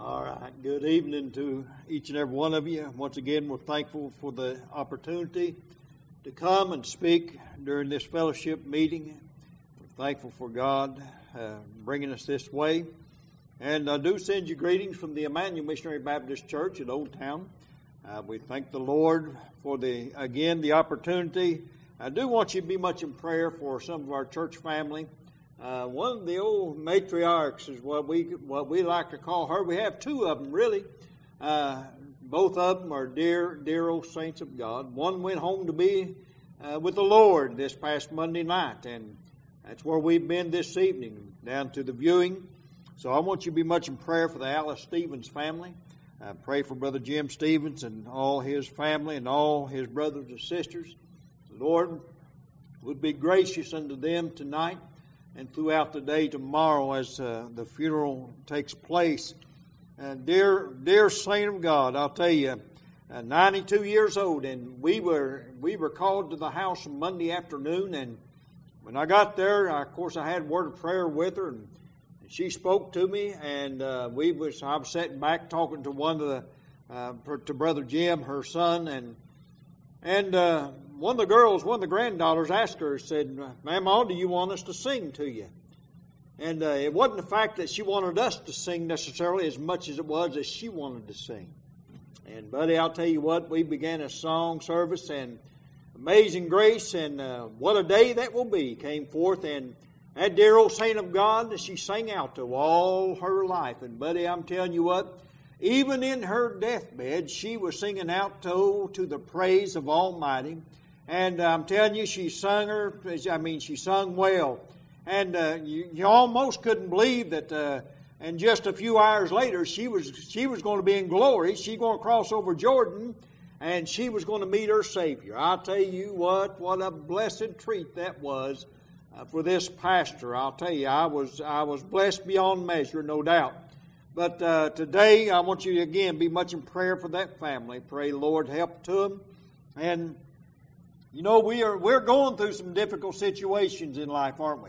All right. Good evening to each and every one of you. Once again, we're thankful for the opportunity to come and speak during this fellowship meeting. We're thankful for God bringing us this way. And I do send you greetings from the Emmanuel Missionary Baptist Church at Old Town. We thank the Lord for the opportunity. I do want you to be much in prayer for some of our church family. One of the old matriarchs is what we like to call her. We have two of them, really. Both of them are dear old saints of God. One went home to be with the Lord this past Monday night, and that's where we've been this evening, down to the viewing. So I want you to be much in prayer for the Alice Stevens family. Pray for Brother Jim Stevens and all his family and all his brothers and sisters. The Lord would be gracious unto them tonight and throughout the day tomorrow as the funeral takes place. Dear saint of God, I'll tell you, 92 years old, and we were called to the house on Monday afternoon, and when I got there, of course, I had a word of prayer with her, and she spoke to me, and I was sitting back talking to to Brother Jim, her son, and one of the granddaughters asked her, said, "Mama, do you want us to sing to you?" And it wasn't the fact that she wanted us to sing necessarily as much as it was that she wanted to sing. And buddy, I'll tell you what, we began a song service, and Amazing Grace, and What a Day That Will Be came forth, and that dear old saint of God, she sang out to all her life. And buddy, I'm telling you what, even in her deathbed, she was singing out to the praise of Almighty. And I'm telling you, she sung well. And you almost couldn't believe that. And just a few hours later, she was going to be in glory. She's going to cross over Jordan, and she was going to meet her Savior. I'll tell you what a blessed treat that was for this pastor. I'll tell you, I was blessed beyond measure, no doubt. But today, I want you to again be much in prayer for that family. Pray, Lord, help to them. And you know, we're going through some difficult situations in life, aren't we?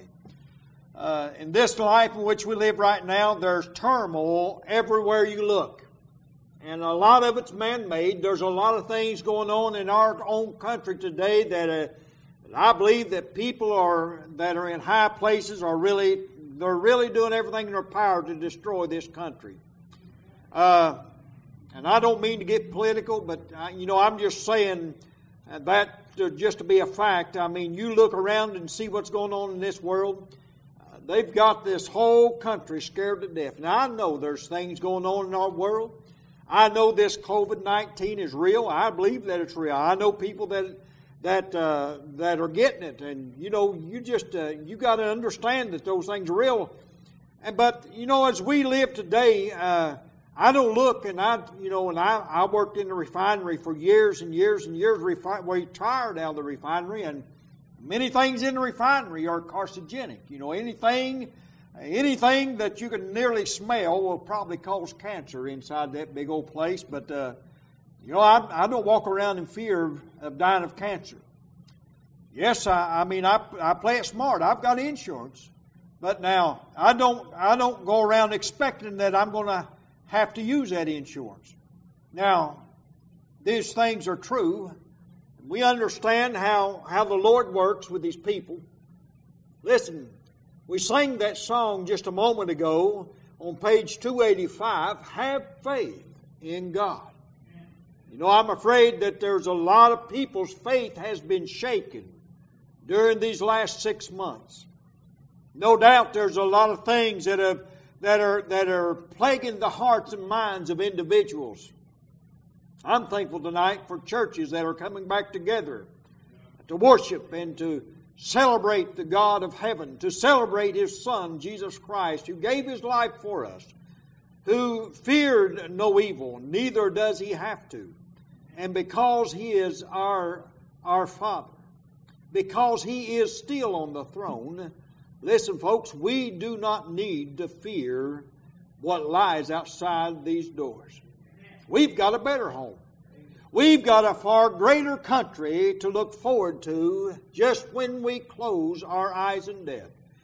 In this life in which we live right now, there's turmoil everywhere you look. And a lot of it's man-made. There's a lot of things going on in our own country today that I believe that people that are in high places they're really doing everything in their power to destroy this country. And I don't mean to get political, but I'm just saying that just to be a fact. I mean, you look around and see what's going on in this world. They've got this whole country scared to death. Now, I know there's things going on in our world. I know this COVID-19 is real. I believe that it's real. I know people that are getting it, and you got to understand that those things are real. But as we live today, I don't look, and I worked in the refinery for years and years and years. Retired out of the refinery, and many things in the refinery are carcinogenic. Anything that you can nearly smell will probably cause cancer inside that big old place. But I don't walk around in fear of dying of cancer. Yes, I play it smart. I've got insurance, but now I don't go around expecting that I'm going to have to use that insurance. Now, these things are true. We understand how the Lord works with His people. Listen, we sang that song just a moment ago on page 285, Have Faith in God. I'm afraid that there's a lot of people's faith has been shaken during these last 6 months. No doubt there's a lot of things that are plaguing the hearts and minds of individuals. I'm thankful tonight for churches that are coming back together to worship and to celebrate the God of heaven, to celebrate His Son, Jesus Christ, who gave His life for us, who feared no evil, neither does He have to. And because He is our Father, because He is still on the throne, listen, folks, we do not need to fear what lies outside these doors. We've got a better home. We've got a far greater country to look forward to just when we close our eyes in death.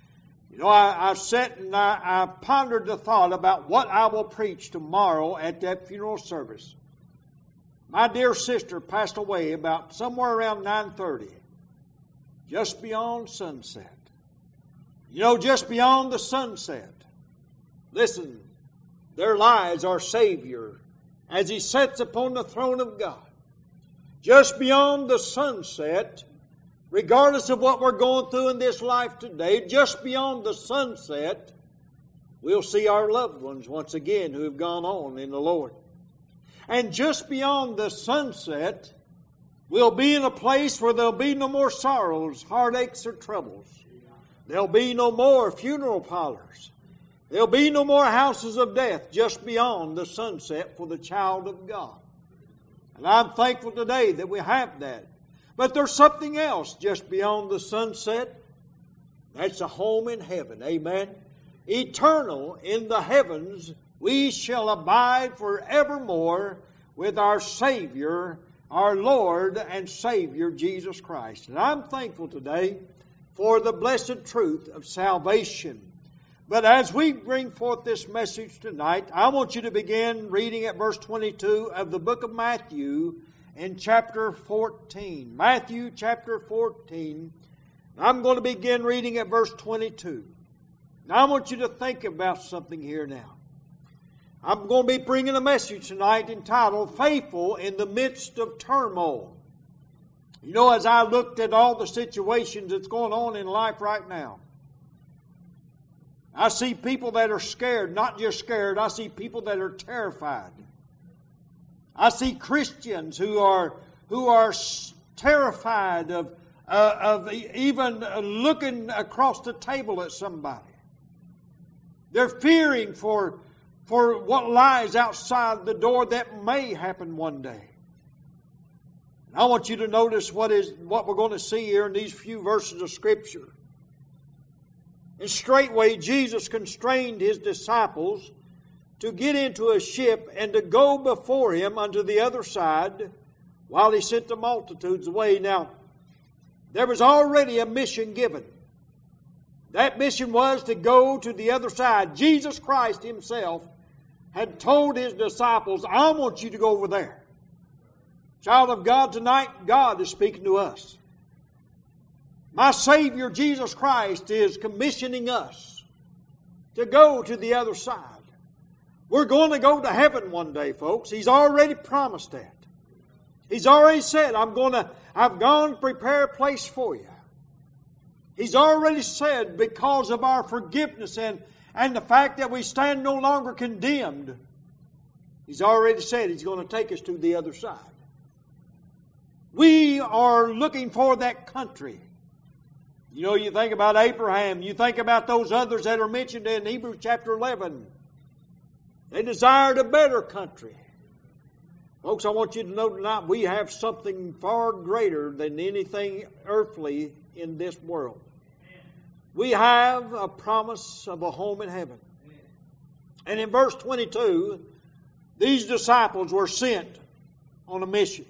You know, I sat and I pondered the thought about what I will preach tomorrow at that funeral service. My dear sister passed away about somewhere around 9:30, just beyond sunset. You know, just beyond the sunset. Listen, there lies our Savior as He sits upon the throne of God. Just beyond the sunset, regardless of what we're going through in this life today, just beyond the sunset, we'll see our loved ones once again who have gone on in the Lord. And just beyond the sunset, we'll be in a place where there'll be no more sorrows, heartaches, or troubles. There'll be no more funeral parlors. There'll be no more houses of death just beyond the sunset for the child of God. And I'm thankful today that we have that. But there's something else just beyond the sunset. That's a home in heaven. Amen. Eternal in the heavens, we shall abide forevermore with our Savior, our Lord and Savior, Jesus Christ. And I'm thankful today for the blessed truth of salvation. But as we bring forth this message tonight, I want you to begin reading at verse 22 of the book of Matthew in chapter 14. Matthew chapter 14. I'm going to begin reading at verse 22. Now I want you to think about something here now. I'm going to be bringing a message tonight entitled, Faithful in the Midst of Turmoil. You know, as I looked at all the situations that's going on in life right now, I see people that are scared, not just scared, I see people that are terrified. I see Christians who are terrified of even looking across the table at somebody. They're fearing for what lies outside the door that may happen one day. And I want you to notice what we're going to see here in these few verses of Scripture. And straightway Jesus constrained His disciples to get into a ship and to go before Him unto the other side while He sent the multitudes away. Now, there was already a mission given. That mission was to go to the other side. Jesus Christ Himself had told His disciples, I want you to go over there. Child of God, tonight God is speaking to us. My Savior Jesus Christ is commissioning us to go to the other side. We're going to go to heaven one day, folks. He's already promised that. He's already said, I've gone to prepare a place for you. He's already said, because of our forgiveness and the fact that we stand no longer condemned, He's already said He's going to take us to the other side. We are looking for that country. You know, you think about Abraham, you think about those others that are mentioned in Hebrews chapter 11. They desired a better country. Folks, I want you to know tonight we have something far greater than anything earthly in this world. We have a promise of a home in heaven. And in verse 22, these disciples were sent on a mission.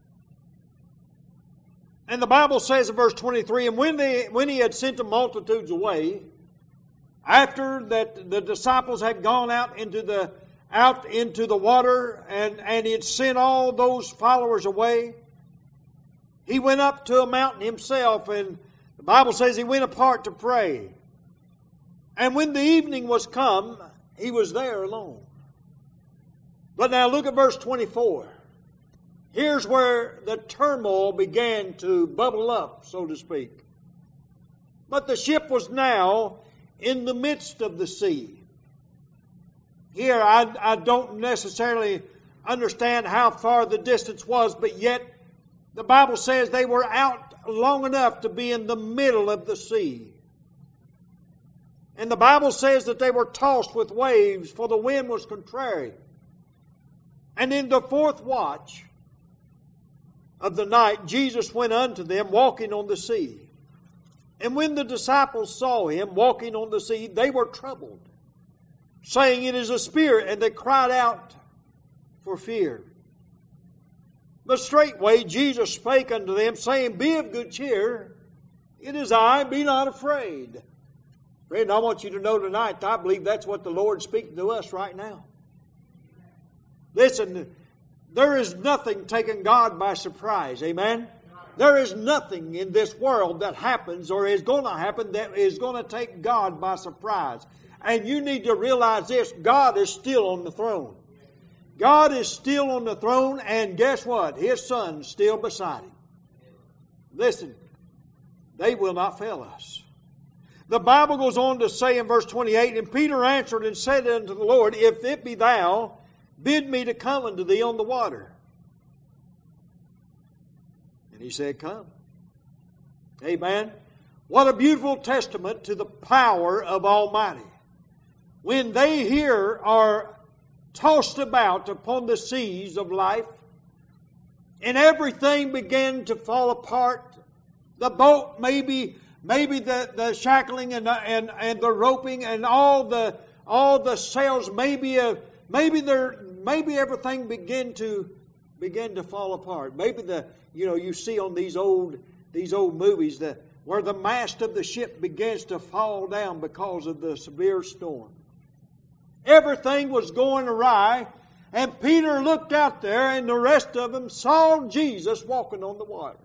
And the Bible says in verse 23, and when He had sent the multitudes away, after that the disciples had gone out into the water and He had sent all those followers away, He went up to a mountain Himself, and the Bible says He went apart to pray. And when the evening was come, He was there alone. But now look at verse 24. Here's where the turmoil began to bubble up, so to speak. But the ship was now in the midst of the sea. Here, I don't necessarily understand how far the distance was, but yet the Bible says they were out long enough to be in the middle of the sea. And the Bible says that they were tossed with waves, for the wind was contrary. And in the fourth watch of the night, Jesus went unto them walking on the sea. And when the disciples saw Him walking on the sea, they were troubled, saying, It is a spirit, and they cried out for fear. But straightway Jesus spake unto them, saying, Be of good cheer, it is I, be not afraid. Friend, I want you to know tonight, I believe that's what the Lord's speaking to us right now. Listen, there is nothing taking God by surprise. Amen? There is nothing in this world that happens or is going to happen that is going to take God by surprise. And you need to realize this, God is still on the throne. God is still on the throne, and guess what? His Son's still beside Him. Listen, they will not fail us. The Bible goes on to say in verse 28, And Peter answered and said unto the Lord, If it be Thou, bid me to come unto Thee on the water. And He said, Come. Amen. What a beautiful testament to the power of Almighty. When they here are tossed about upon the seas of life, and everything began to fall apart, the boat, maybe the shackling and the roping and all the sails, maybe everything began to fall apart. Maybe you see on these old movies where the mast of the ship begins to fall down because of the severe storm. Everything was going awry, and Peter looked out there, and the rest of them saw Jesus walking on the water.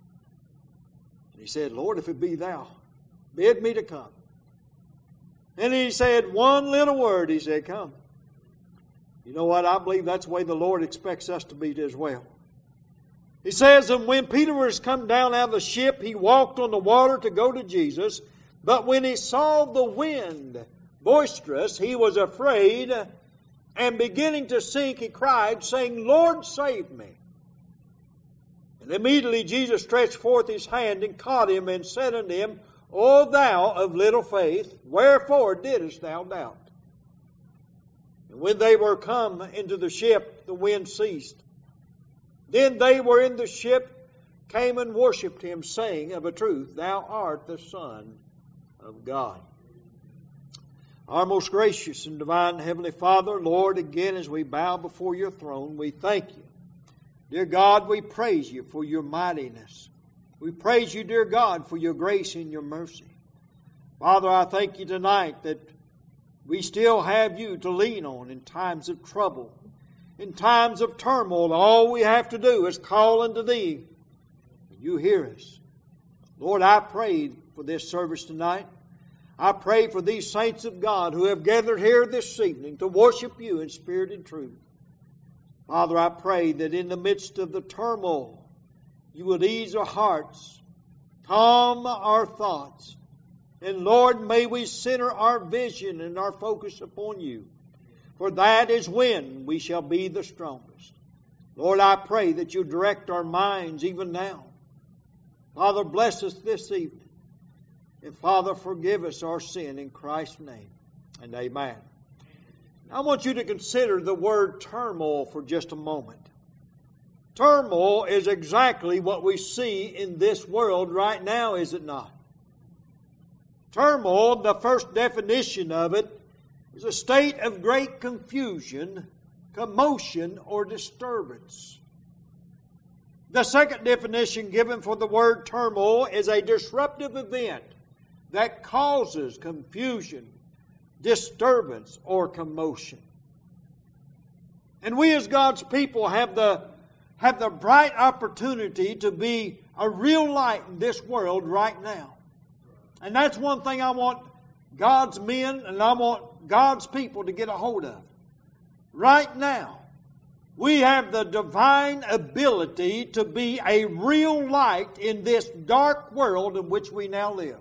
And he said, Lord, if it be Thou, bid me to come. And he said one little word. He said, Come. You know what? I believe that's the way the Lord expects us to be as well. He says, And when Peter was come down out of the ship, he walked on the water to go to Jesus. But when he saw the wind boisterous, he was afraid, and beginning to sink, he cried, saying, Lord, save me. And immediately Jesus stretched forth His hand and caught him, and said unto him, O thou of little faith, wherefore didst thou doubt? And when they were come into the ship, the wind ceased. Then they were in the ship, came and worshipped Him, saying, Of a truth, Thou art the Son of God. Our most gracious and divine Heavenly Father, Lord, again as we bow before Your throne, we thank You. Dear God, we praise You for Your mightiness. We praise You, dear God, for Your grace and Your mercy. Father, I thank You tonight that we still have You to lean on in times of trouble, in times of turmoil. All we have to do is call unto Thee, and You hear us. Lord, I pray for this service tonight. I pray for these saints of God who have gathered here this evening to worship You in spirit and truth. Father, I pray that in the midst of the turmoil, You would ease our hearts, calm our thoughts, and Lord, may we center our vision and our focus upon You, for that is when we shall be the strongest. Lord, I pray that You direct our minds even now. Father, bless us this evening. And Father, forgive us our sin in Christ's name. And amen. I want you to consider the word turmoil for just a moment. Turmoil is exactly what we see in this world right now, is it not? Turmoil, the first definition of it, is a state of great confusion, commotion, or disturbance. The second definition given for the word turmoil is a disruptive event that causes confusion, disturbance, or commotion. And we as God's people have the bright opportunity to be a real light in this world right now. And that's one thing I want God's men and I want God's people to get a hold of. Right now, we have the divine ability to be a real light in this dark world in which we now live.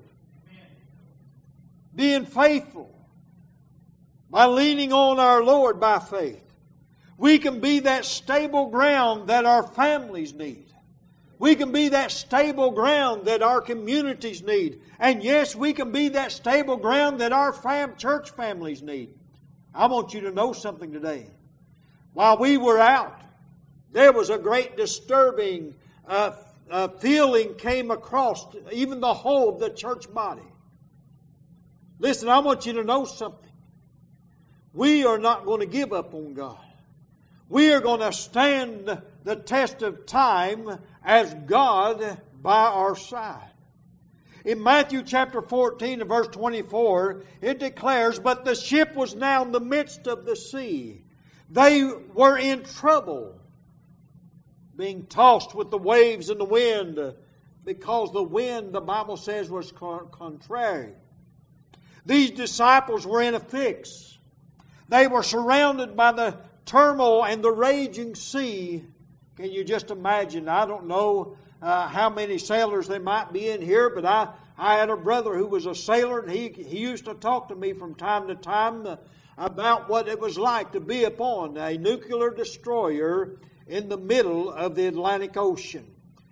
Being faithful by leaning on our Lord by faith. We can be that stable ground that our families need. We can be that stable ground that our communities need. And yes, we can be that stable ground that our church families need. I want you to know something today. While we were out, there was a great disturbing feeling came across even the whole of the church body. Listen, I want you to know something. We are not going to give up on God. We are going to stand the test of time as God by our side. In Matthew chapter 14 and verse 24, it declares, "But the ship was now in the midst of the sea. They were in trouble, being tossed with the waves and the wind, because the wind," the Bible says, "was contrary." These disciples were in a fix. They were surrounded by the turmoil and the raging sea. Can you just imagine? I don't know how many sailors there might be in here, but I had a brother who was a sailor, and he used to talk to me from time to time about what it was like to be upon a nuclear destroyer in the middle of the Atlantic Ocean.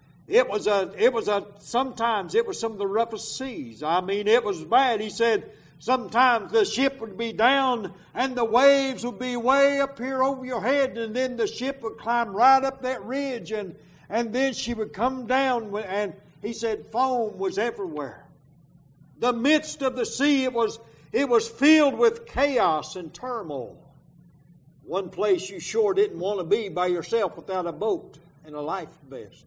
Sometimes it was some of the roughest seas. I mean, it was bad. He said sometimes the ship would be down and the waves would be way up here over your head, and then the ship would climb right up that ridge, and then she would come down, and he said foam was everywhere. The midst of the sea, it was filled with chaos and turmoil. One place you sure didn't want to be by yourself without a boat and a life vest.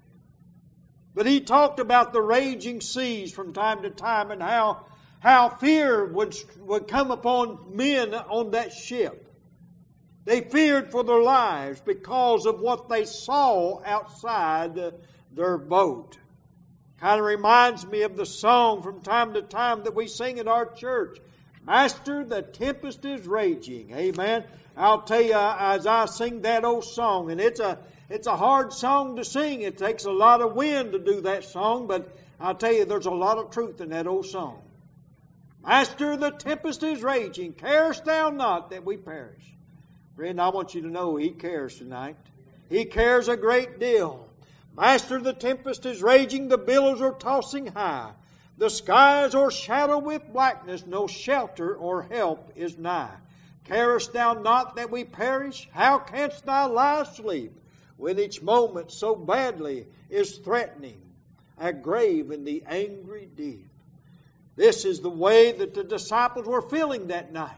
But he talked about the raging seas from time to time, and how fear would come upon men on that ship. They feared for their lives because of what they saw outside their boat. Kind of reminds me of the song from time to time that we sing at our church. "Master, the tempest is raging." Amen. I'll tell you, as I sing that old song, and it's a hard song to sing. It takes a lot of wind to do that song, but I'll tell you, there's a lot of truth in that old song. "Master, the tempest is raging. Carest thou not that we perish?" Friend, I want you to know He cares tonight. He cares a great deal. "Master, the tempest is raging. The billows are tossing high. The skies are shadowed with blackness. No shelter or help is nigh. Carest thou not that we perish? How canst thou lie asleep when each moment so badly is threatening a grave in the angry deep?" This is the way that the disciples were feeling that night.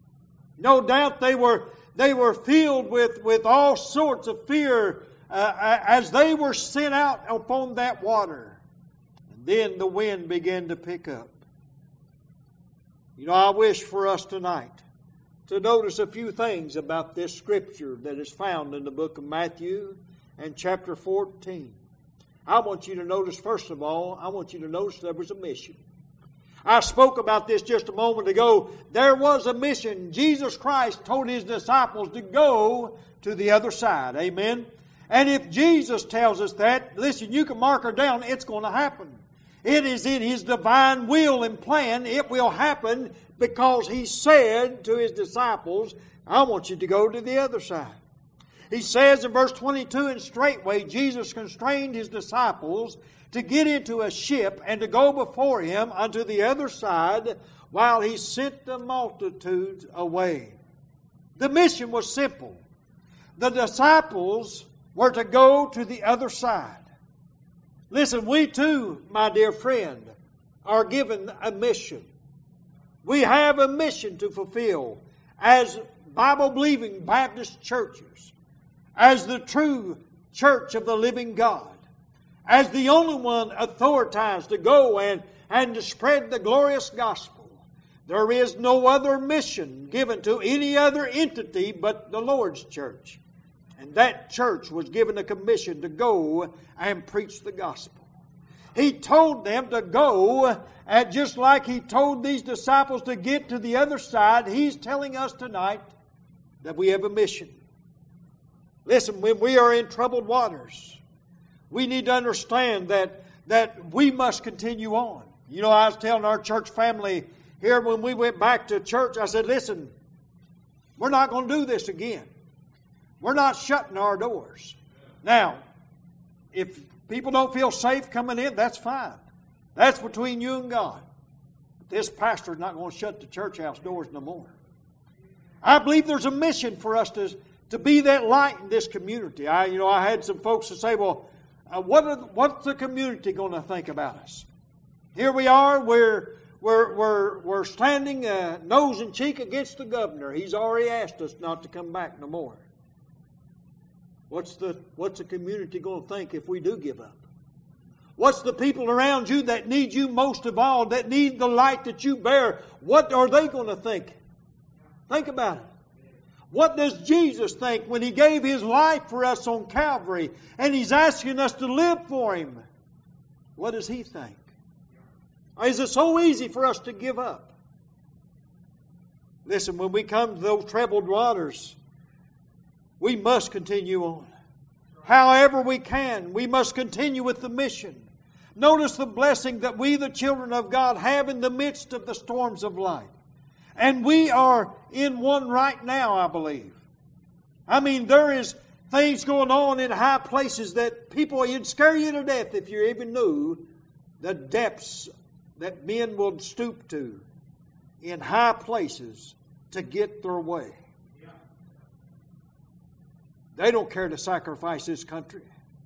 No doubt they were filled with all sorts of fear as they were sent out upon that water. And then the wind began to pick up. You know, I wish for us tonight to notice a few things about this scripture that is found in the book of Matthew and chapter 14. I want you to notice, first of all, there was a mission. I spoke about this just a moment ago. There was a mission. Jesus Christ told His disciples to go to the other side. Amen? And if Jesus tells us that, listen, you can mark her down. It's going to happen. It is in His divine will and plan. It will happen because He said to His disciples, I want you to go to the other side. He says in verse 22, "And straightway Jesus constrained His disciples to get into a ship and to go before Him unto the other side while He sent the multitudes away." The mission was simple. The disciples were to go to the other side. Listen, we too, my dear friend, are given a mission. We have a mission to fulfill as Bible-believing Baptist churches, as the true church of the living God, as the only one authorized to go and to spread the glorious gospel. There is no other mission given to any other entity but the Lord's church. And that church was given a commission to go and preach the gospel. He told them to go, and just like He told these disciples to get to the other side, He's telling us tonight that we have a mission. Listen, when we are in troubled waters, we need to understand that we must continue on. You know, I was telling our church family here when we went back to church, I said, listen, we're not going to do this again. We're not shutting our doors. Now, if people don't feel safe coming in, that's fine. That's between you and God. But this pastor's not going to shut the church house doors no more. I believe there's a mission for us to be that light in this community. I had some folks that say, well, what's the community going to think about us? Here we are, we're standing nose and cheek against the governor. He's already asked us not to come back no more. What's the community going to think if we do give up? What's the people around you that need you most of all, that need the light that you bear? What are they going to think? Think about it. What does Jesus think when He gave His life for us on Calvary and He's asking us to live for Him? What does He think? Or is it so easy for us to give up? Listen, when we come to those troubled waters, we must continue on. However we can, we must continue with the mission. Notice the blessing that we, the children of God, have in the midst of the storms of life. And we are in one right now, I believe. I mean, there is things going on in high places that people, it'd scare you to death if you even knew the depths that men will stoop to in high places to get their way. They don't care to sacrifice this country.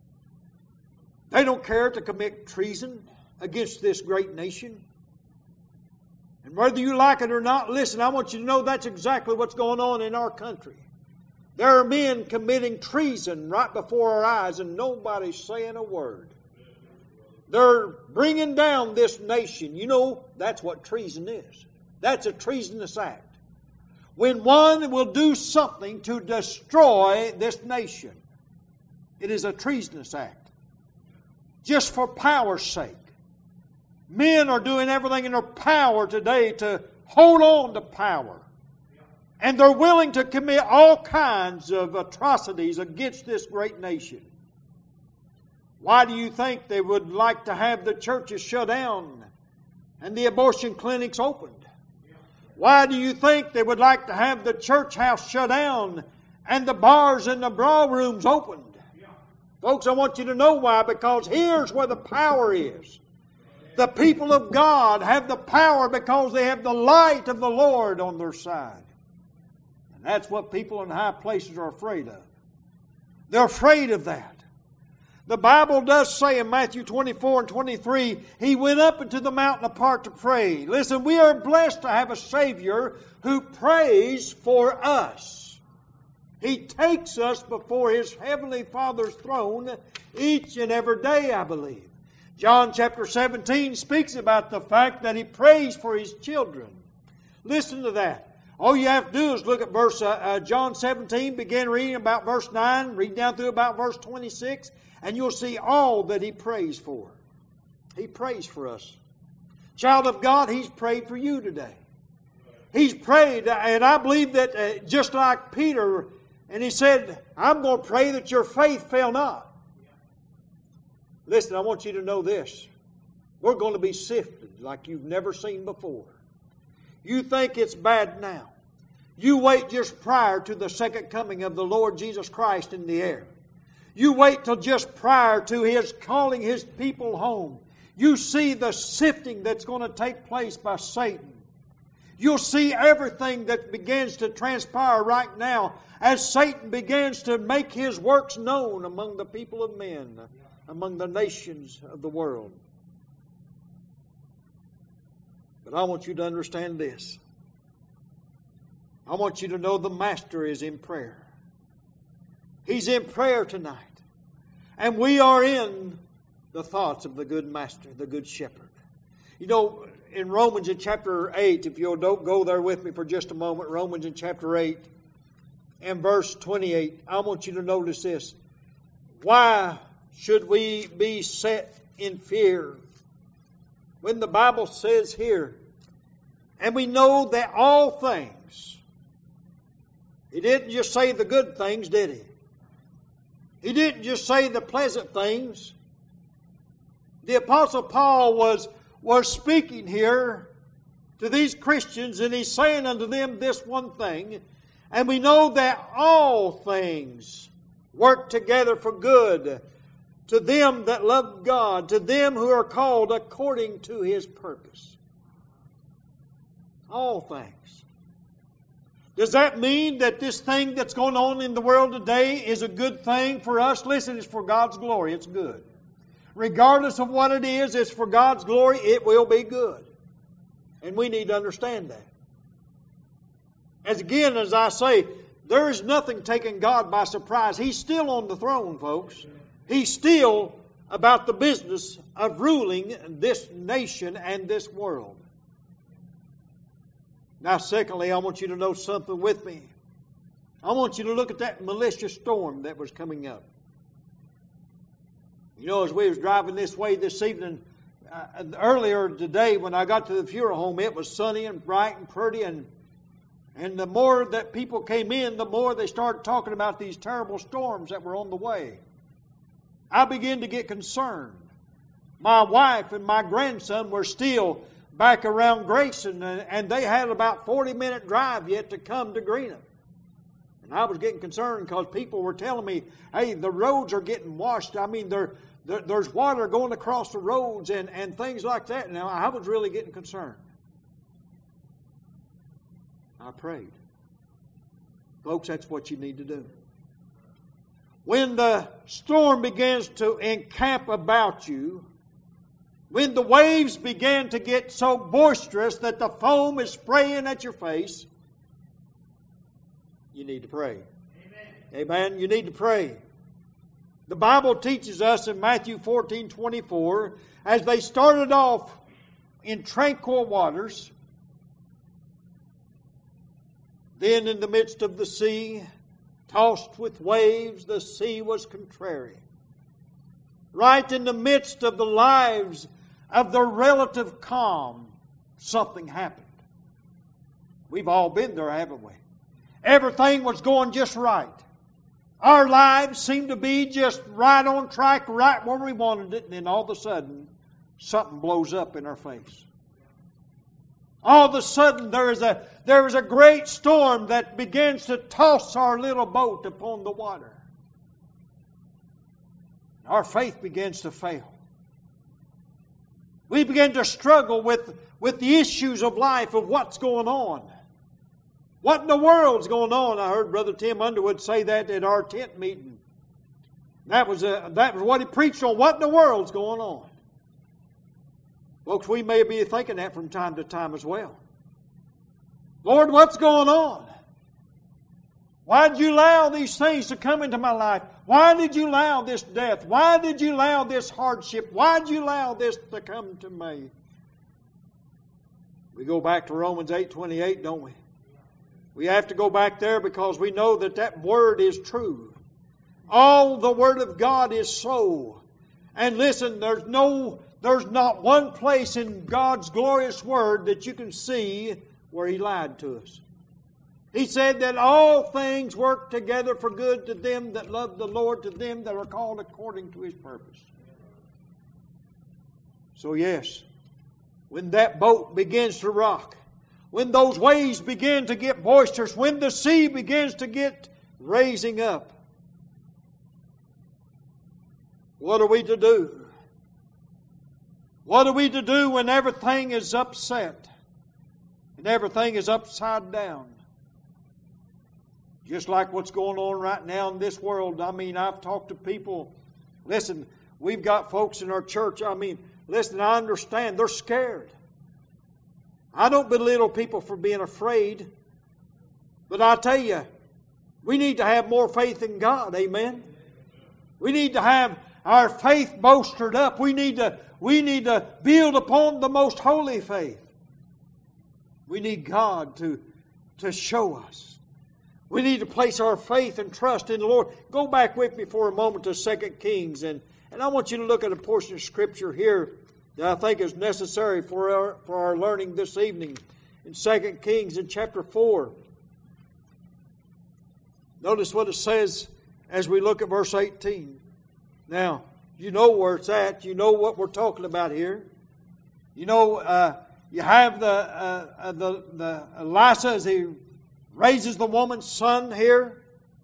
They don't care to commit treason against this great nation. And whether you like it or not, listen, I want you to know that's exactly what's going on in our country. There are men committing treason right before our eyes and nobody's saying a word. They're bringing down this nation. You know, that's what treason is. That's a treasonous act. When one will do something to destroy this nation, it is a treasonous act. Just for power's sake. Men are doing everything in their power today to hold on to power. And they're willing to commit all kinds of atrocities against this great nation. Why do you think they would like to have the churches shut down and the abortion clinics opened? Why do you think they would like to have the church house shut down and the bars and the ballrooms opened? Folks, I want you to know why, because here's where the power is. The people of God have the power because they have the light of the Lord on their side. And that's what people in high places are afraid of. They're afraid of that. The Bible does say in Matthew 24 and 23, He went up into the mountain apart to pray. Listen, we are blessed to have a Savior who prays for us. He takes us before His Heavenly Father's throne each and every day, I believe. John chapter 17 speaks about the fact that He prays for His children. Listen to that. All you have to do is look at John 17, begin reading about verse 9, read down through about verse 26, and you'll see all that He prays for. He prays for us. Child of God, He's prayed for you today. He's prayed, and I believe that just like Peter, and he said, I'm going to pray that your faith fail not. Listen, I want you to know this. We're going to be sifted like you've never seen before. You think it's bad now. You wait just prior to the second coming of the Lord Jesus Christ in the air. You wait till just prior to His calling His people home. You see the sifting that's going to take place by Satan. You'll see everything that begins to transpire right now as Satan begins to make his works known among the people of men, among the nations of the world. But I want you to understand this. I want you to know the Master is in prayer. He's in prayer tonight. And we are in the thoughts of the good Master, the good Shepherd. You know, in Romans in chapter 8, if you'll go there with me for just a moment, Romans in chapter 8 and verse 28, I want you to notice this. Why should we be set in fear? When the Bible says here, and we know that all things, He didn't just say the good things, did He? He didn't just say the pleasant things. The Apostle Paul was speaking here to these Christians, and he's saying unto them this one thing, and we know that all things work together for good to them that love God, to them who are called according to His purpose. All things. Does that mean that this thing that's going on in the world today is a good thing for us? Listen, it's for God's glory. It's good. Regardless of what it is, it's for God's glory. It will be good. And we need to understand that. As I say, there is nothing taking God by surprise. He's still on the throne, folks. He's still about the business of ruling this nation and this world. Now, secondly, I want you to know something with me. I want you to look at that malicious storm that was coming up. You know, as we was driving this way this evening, earlier today when I got to the funeral home, it was sunny and bright and pretty, and the more that people came in, the more they started talking about these terrible storms that were on the way. I began to get concerned. My wife and my grandson were still back around Grayson, and they had about a 40-minute drive yet to come to Greenup. And I was getting concerned because people were telling me, hey, the roads are getting washed. I mean, there's water going across the roads and things like that. Now, I was really getting concerned. I prayed. Folks, that's what you need to do. When the storm begins to encamp about you, when the waves begin to get so boisterous that the foam is spraying at your face, you need to pray. Amen. Amen. You need to pray. The Bible teaches us in Matthew 14:24, as they started off in tranquil waters, then in the midst of the sea, tossed with waves, the sea was contrary. Right in the midst of the lives of the relative calm, something happened. We've all been there, haven't we? Everything was going just right. Our lives seemed to be just right on track, right where we wanted it, and then all of a sudden, something blows up in our face. All of a sudden, there is a great storm that begins to toss our little boat upon the water. Our faith begins to fail. We begin to struggle with the issues of life, of what's going on. What in the world's going on? I heard Brother Tim Underwood say that at our tent meeting. That was what he preached on. What in the world's going on? Folks, we may be thinking that from time to time as well. Lord, what's going on? Why did you allow these things to come into my life? Why did you allow this death? Why did you allow this hardship? Why did you allow this to come to me? We go back to Romans 8:28, don't we? We have to go back there because we know that word is true. All the Word of God is so. And listen, there's not one place in God's glorious Word that you can see where He lied to us. He said that all things work together for good to them that love the Lord, to them that are called according to His purpose. So yes, when that boat begins to rock, when those waves begin to get boisterous, when the sea begins to get raising up, what are we to do? What are we to do when everything is upset and everything is upside down? Just like what's going on right now in this world. I mean, I've talked to people. Listen, we've got folks in our church. I mean, listen, I understand. They're scared. I don't belittle people for being afraid. But I tell you, we need to have more faith in God. Amen? We need to have our faith bolstered up. We need to build upon the most holy faith. We need God to show us. We need to place our faith and trust in the Lord. Go back with me for a moment to 2 Kings. And I want you to look at a portion of Scripture here that I think is necessary for our learning this evening. In 2 Kings in chapter 4. Notice what it says as we look at verse 18. Now, you know where it's at. You know what we're talking about here. You know, you have the Elisha as he raises the woman's son here.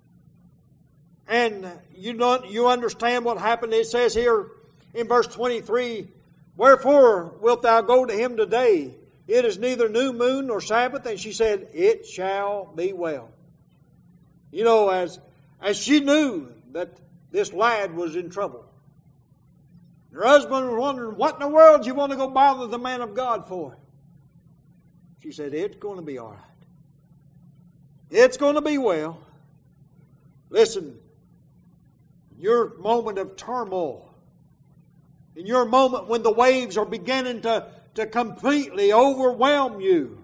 And you understand what happened. It says here in verse 23, "Wherefore wilt thou go to him today? It is neither new moon nor Sabbath." And she said, "It shall be well." You know, as she knew that this lad was in trouble. Her husband was wondering, what in the world do you want to go bother the man of God for? She said, "It's going to be all right. It's going to be well." Listen, your moment of turmoil, In your moment when the waves are beginning to completely overwhelm you.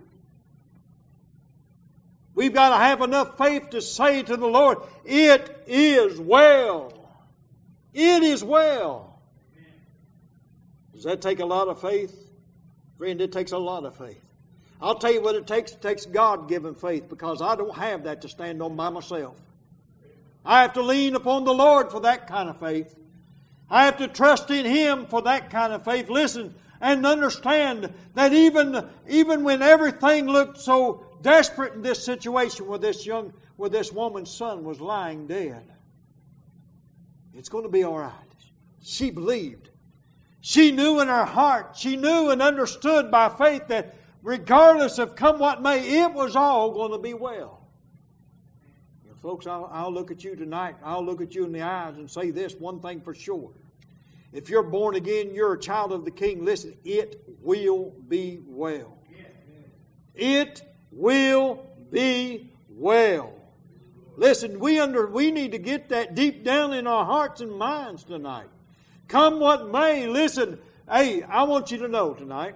We've got to have enough faith to say to the Lord, it is well. It is well. Does that take a lot of faith? Friend, it takes a lot of faith. I'll tell you what it takes. It takes God-given faith, because I don't have that to stand on by myself. I have to lean upon the Lord for that kind of faith. I have to trust in Him for that kind of faith. Listen, and understand that even when everything looked so desperate in this situation where this woman's son was lying dead, it's going to be all right. She believed. She knew in her heart, she knew and understood by faith that regardless of come what may, it was all going to be well. Now, folks, I'll look at you tonight. I'll look at you in the eyes and say this one thing for sure. If you're born again, you're a child of the King. Listen, it will be well. It will be well. Listen, we need to get that deep down in our hearts and minds tonight. Come what may, listen, hey, I want you to know tonight,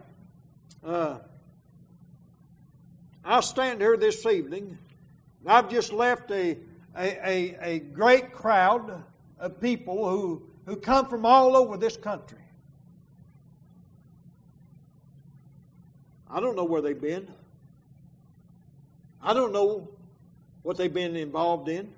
I stand here this evening, and I've just left a great crowd of people who come from all over this country. I don't know where they've been. I don't know what they've been involved in.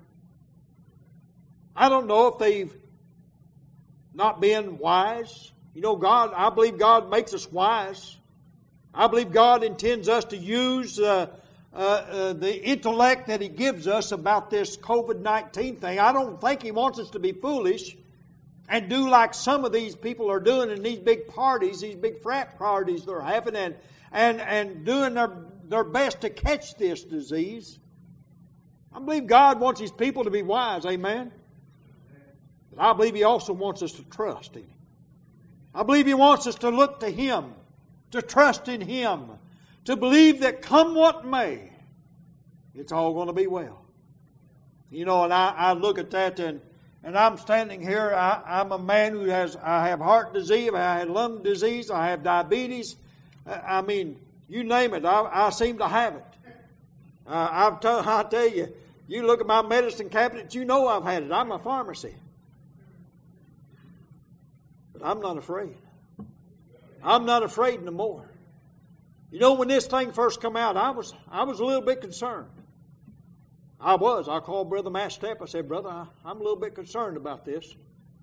I don't know if they've not been wise. You know, I believe God makes us wise. I believe God intends us to use the intellect that He gives us about this COVID-19 thing. I don't think He wants us to be foolish and do like some of these people are doing in these big parties, these big frat parties they're having, and doing their best to catch this disease. I believe God wants His people to be wise, amen? But I believe He also wants us to trust in Him. I believe He wants us to look to Him, to trust in Him, to believe that come what may, it's all going to be well. You know, and I look at that, and I'm standing here, I'm a man who I have heart disease, I have lung disease, I have diabetes. I mean, you name it, I seem to have it. I tell you, you look at my medicine cabinet, you know I've had it. I'm a pharmacy. But I'm not afraid. I'm not afraid no more. You know, when this thing first come out, I was a little bit concerned. I called Brother Matt Stepp. I said, Brother, I'm a little bit concerned about this.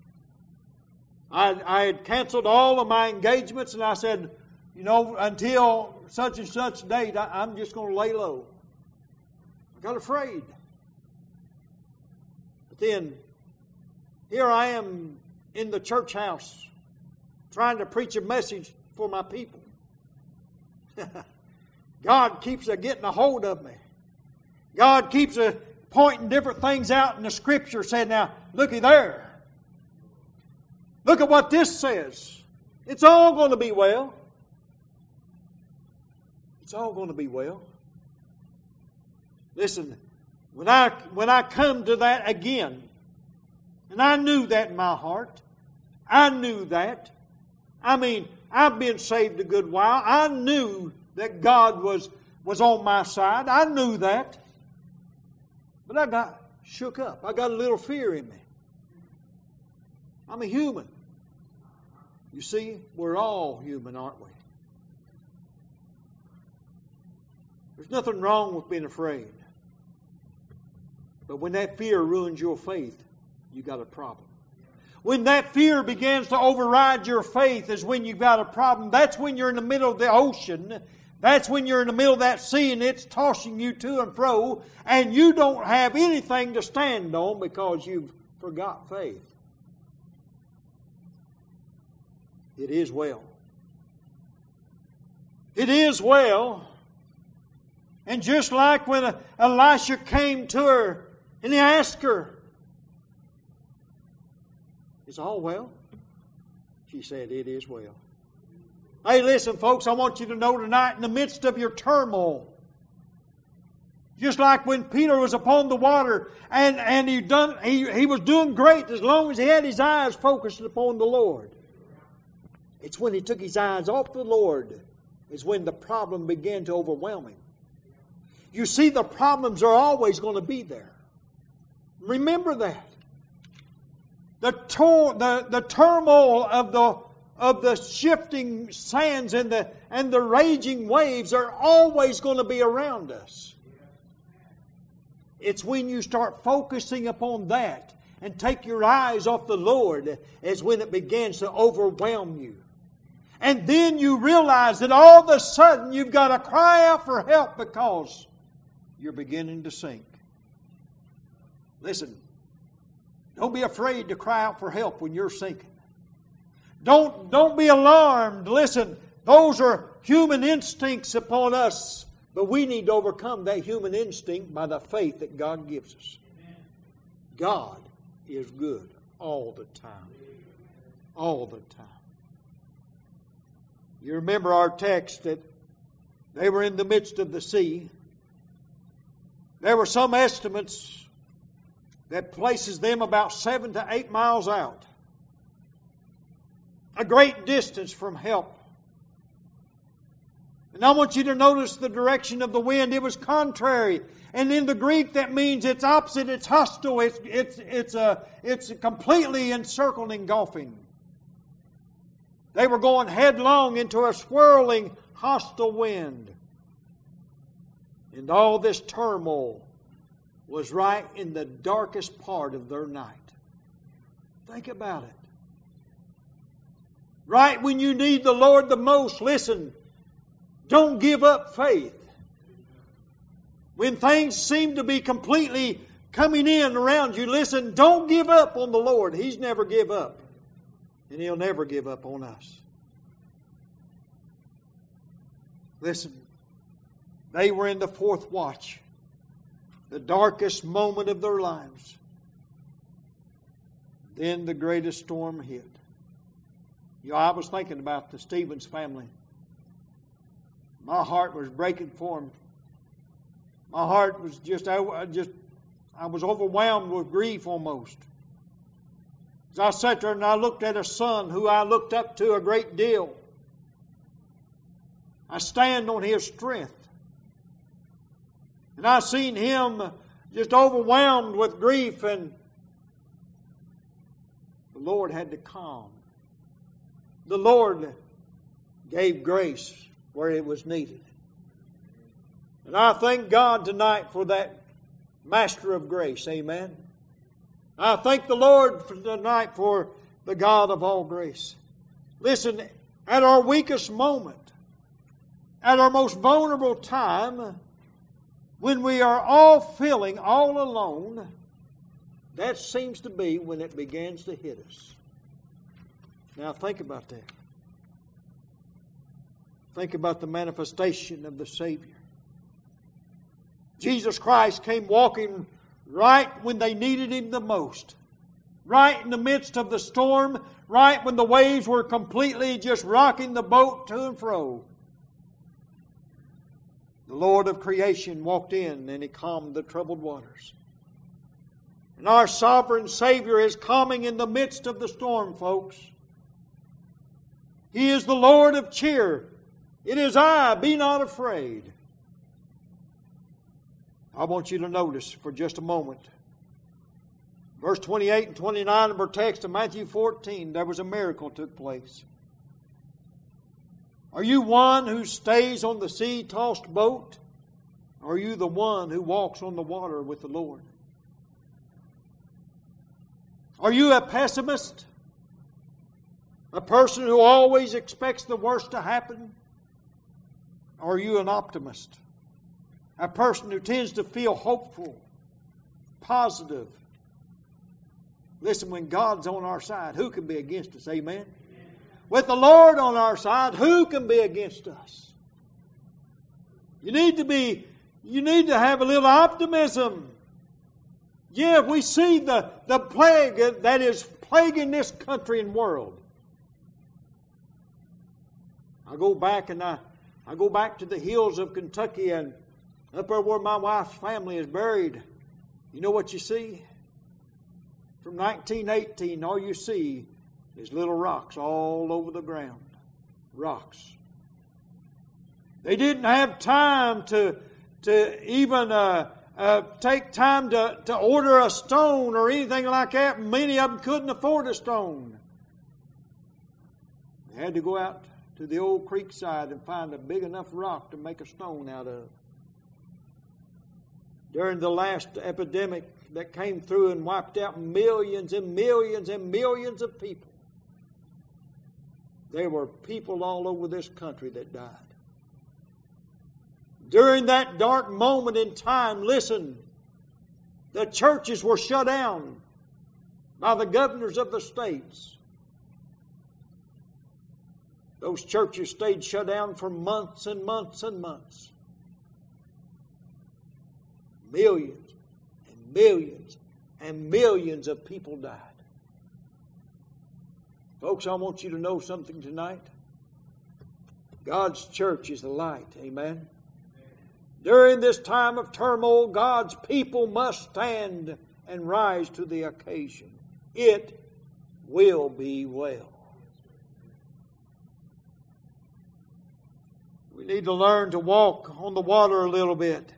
I had canceled all of my engagements, and I said, you know, until such and such date, I'm just going to lay low. I got afraid. But then, here I am in the church house trying to preach a message for my people. God keeps getting a hold of me. God keeps pointing different things out in the Scripture, saying, now, looky there. Look at what this says. It's all going to be well. It's all going to be well. Listen, when I come to that again, and I knew that in my heart, I knew that. I mean, I've been saved a good while. I knew that God was on my side. I knew that. But I got shook up. I got a little fear in me. I'm a human. You see, we're all human, aren't we? There's nothing wrong with being afraid. But when that fear ruins your faith, you got a problem. When that fear begins to override your faith is when you've got a problem. That's when you're in the middle of the ocean. That's when you're in the middle of that sea and it's tossing you to and fro, and you don't have anything to stand on because you've forgot faith. It is well. It is well. And just like when Elisha came to her and he asked her, "Is all well?" She said, "It is well." Hey, listen, folks, I want you to know tonight, in the midst of your turmoil, just like when Peter was upon the water and he was doing great as long as he had his eyes focused upon the Lord. It's when he took his eyes off the Lord is when the problem began to overwhelm him. You see, the problems are always going to be there. Remember that. The turmoil of the shifting sands and the raging waves are always going to be around us. It's when you start focusing upon that and take your eyes off the Lord is when it begins to overwhelm you. And then you realize that all of a sudden you've got to cry out for help because you're beginning to sink. Listen, don't be afraid to cry out for help when you're sinking. Don't be alarmed. Listen, those are human instincts upon us, but we need to overcome that human instinct by the faith that God gives us. God is good all the time. All the time. You remember our text that they were in the midst of the sea. There were some estimates that places them about 7 to 8 miles out. A great distance from help. And I want you to notice the direction of the wind. It was contrary. And in the Greek that means it's opposite, it's hostile, it's completely encircled, engulfing. They were going headlong into a swirling, hostile wind. And all this turmoil was right in the darkest part of their night. Think about it. Right when you need the Lord the most, listen, don't give up faith. When things seem to be completely coming in around you, listen, don't give up on the Lord. He's never give up. And He'll never give up on us. Listen, they were in the fourth watch, the darkest moment of their lives. Then the greatest storm hit. You know, I was thinking about the Stevens family. My heart was breaking for them. My heart was I was overwhelmed with grief almost. As I sat there and I looked at a son who I looked up to a great deal. I stand on his strength. And I seen him just overwhelmed with grief, and the Lord had to calm. The Lord gave grace where it was needed. And I thank God tonight for that Master of grace. Amen. I thank the Lord for tonight for the God of all grace. Listen, at our weakest moment, at our most vulnerable time, when we are all feeling all alone, that seems to be when it begins to hit us. Now think about that. Think about the manifestation of the Savior. Jesus Christ came walking right when they needed Him the most. Right in the midst of the storm. Right when the waves were completely just rocking the boat to and fro. The Lord of creation walked in and He calmed the troubled waters. And our sovereign Savior is calming in the midst of the storm, folks. He is the Lord of cheer. It is I, be not afraid. I want you to notice for just a moment. Verse 28 and 29 of our text of Matthew 14, there was a miracle took place. Are you one who stays on the sea-tossed boat? Or are you the one who walks on the water with the Lord? Are you a pessimist? A person who always expects the worst to happen? Or are you an optimist? A person who tends to feel hopeful, positive. Listen, when God's on our side, who can be against us? Amen? With the Lord on our side, who can be against us? You need to have a little optimism. Yeah, we see the plague that is plaguing this country and world. I go back to the hills of Kentucky, and up there where my wife's family is buried. You know what you see? From 1918, all you see is little rocks all over the ground. rocks. They didn't have time to even take time to order a stone or anything like that. Many of them couldn't afford a stone. They had to go out to the old creek side and find a big enough rock to make a stone out of. During the last epidemic that came through and wiped out millions and millions and millions of people, there were people all over this country that died. During that dark moment in time, listen, the churches were shut down by the governors of the states. Those churches stayed shut down for months and months and months. Millions and millions and millions of people died. Folks, I want you to know something tonight. God's church is the light. Amen. During this time of turmoil, God's people must stand and rise to the occasion. It will be well. We need to learn to walk on the water a little bit.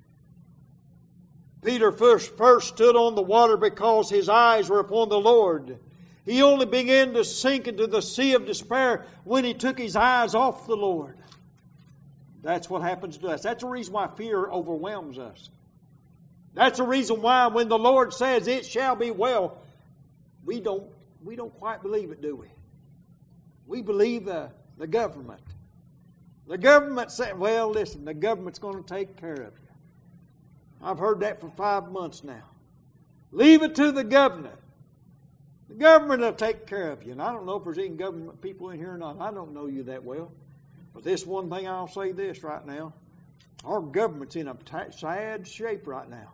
Peter first stood on the water because his eyes were upon the Lord. He only began to sink into the sea of despair when he took his eyes off the Lord. That's what happens to us. That's the reason why fear overwhelms us. That's the reason why when the Lord says it shall be well, we don't quite believe it, do we? We believe the government. The government said, well, listen, the government's going to take care of you. I've heard that for 5 months now. Leave it to the government. The government will take care of you. And I don't know if there's any government people in here or not. I don't know you that well. But this one thing I'll say this right now. Our government's in a sad shape right now.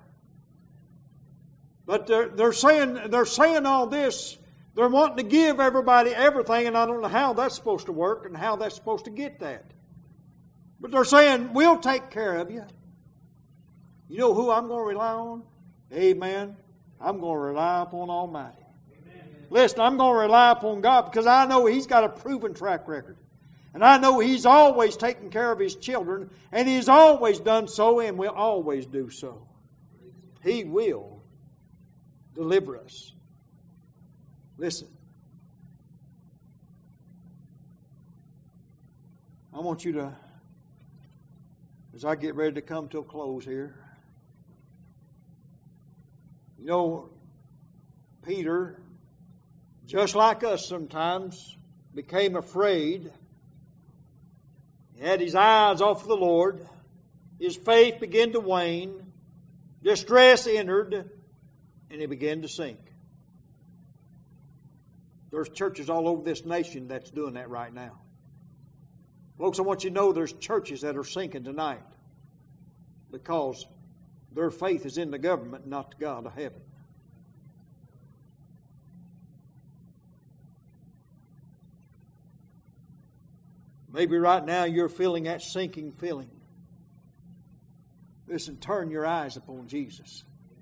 But they're saying all this. They're wanting to give everybody everything, and I don't know how that's supposed to work and how that's supposed to get that. But they're saying, we'll take care of you. You know who I'm going to rely on? Amen. I'm going to rely upon Almighty. Amen. Listen, I'm going to rely upon God because I know He's got a proven track record. And I know He's always taken care of His children, and He's always done so and will always do so. He will deliver us. Listen. I want you to, as I get ready to come to a close here, you know, Peter, just like us sometimes, became afraid. He had his eyes off the Lord. His faith began to wane. Distress entered, and he began to sink. There's churches all over this nation that's doing that right now. Folks, I want you to know there's churches that are sinking tonight because their faith is in the government, not the God of heaven. Maybe right now you're feeling that sinking feeling. Listen, turn your eyes upon Jesus.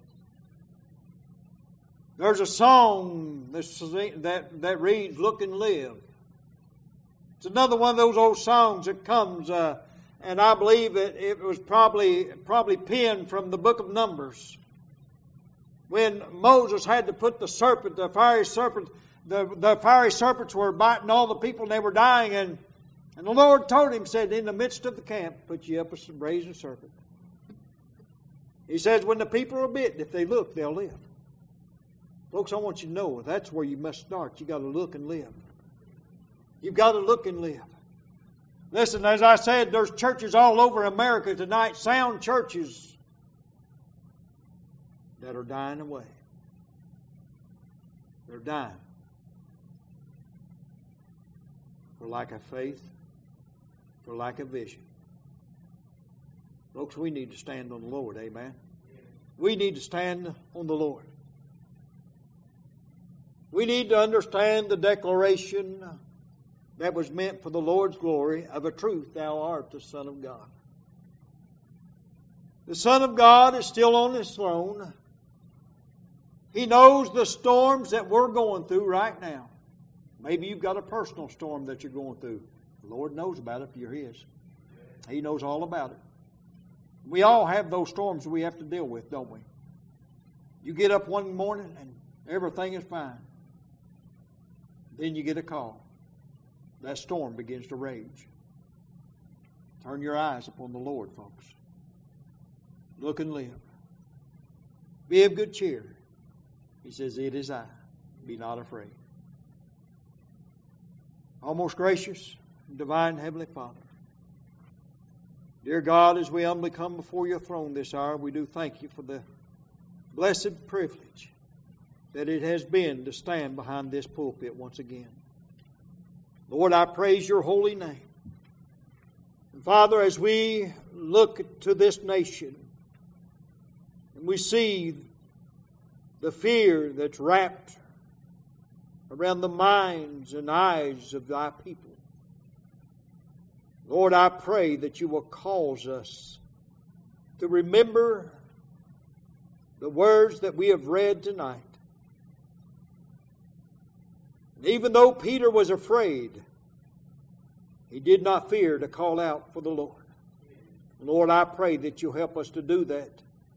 There's a song that reads, "Look and Live." It's another one of those old songs that comes, and I believe it was probably penned from the book of Numbers. When Moses had to put the fiery serpent, the fiery serpents were biting all the people and they were dying, and the Lord told him, said, in the midst of the camp, put you up a brazen serpent. He says, when the people are bitten, if they look, they'll live. Folks, I want you to know that's where you must start. You've got to look and live. You've got to look and live. Listen, as I said, there's churches all over America tonight, sound churches, that are dying away. They're dying. For lack of faith, for lack of vision. Folks, we need to stand on the Lord, amen? We need to stand on the Lord. We need to understand the declaration that was meant for the Lord's glory, of a truth, thou art the Son of God. The Son of God is still on His throne. He knows the storms that we're going through right now. Maybe you've got a personal storm that you're going through. The Lord knows about it if you're His. He knows all about it. We all have those storms we have to deal with, don't we? You get up one morning and everything is fine. Then you get a call. That storm begins to rage. Turn your eyes upon the Lord, folks. Look and live. Be of good cheer. He says, "It is I. Be not afraid." Our most gracious, divine Heavenly Father, dear God, as we humbly come before your throne this hour, we do thank you for the blessed privilege that it has been to stand behind this pulpit once again. Lord, I praise your holy name. And Father, as we look to this nation and we see the fear that's wrapped around the minds and eyes of thy people, Lord, I pray that you will cause us to remember the words that we have read tonight. And even though Peter was afraid, he did not fear to call out for the Lord. Lord, I pray that you'll help us to do that.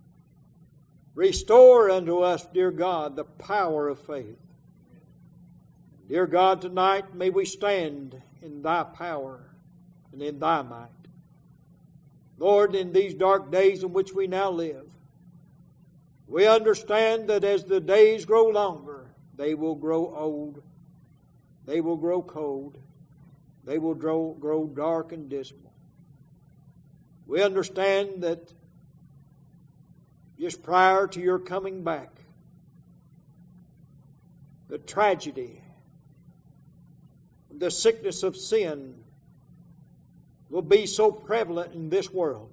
Restore unto us, dear God, the power of faith. Dear God, tonight may we stand in thy power and in thy might. Lord, in these dark days in which we now live, we understand that as the days grow longer, they will grow old, they will grow cold, they will grow dark and dismal. We understand that just prior to your coming back, the tragedy, the sickness of sin will be so prevalent in this world.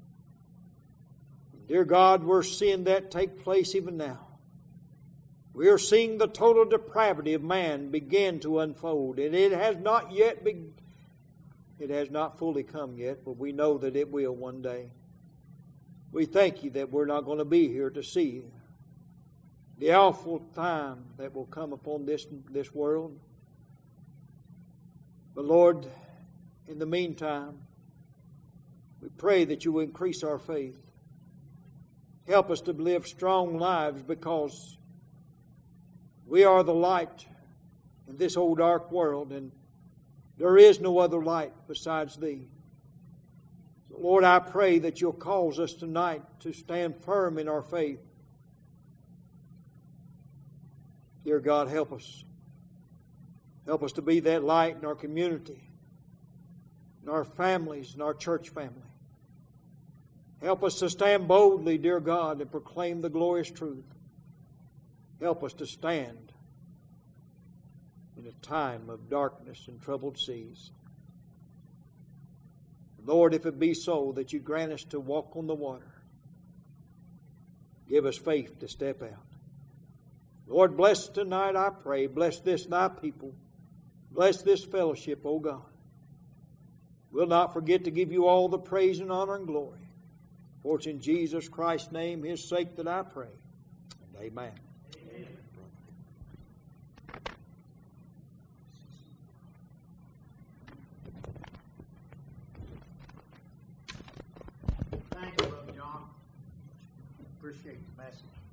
Dear God, we're seeing that take place even now. We are seeing the total depravity of man begin to unfold, and it has not yet it has not fully come yet, but we know that it will one day. We thank you that we're not going to be here to see the awful time that will come upon this world. But Lord, in the meantime, we pray that you will increase our faith. Help us to live strong lives, because we are the light in this old dark world, and there is no other light besides thee. So Lord, I pray that you'll cause us tonight to stand firm in our faith. Dear God, help us. Help us to be that light in our community, in our families, in our church family. Help us to stand boldly, dear God, and proclaim the glorious truth. Help us to stand in a time of darkness and troubled seas. Lord, if it be so that you grant us to walk on the water, give us faith to step out. Lord, bless tonight, I pray. Bless this thy people. Bless this fellowship, O God. We'll not forget to give you all the praise and honor and glory. For it's in Jesus Christ's name, his sake, that I pray. And amen. Amen. Thank you, Brother John. Appreciate the message.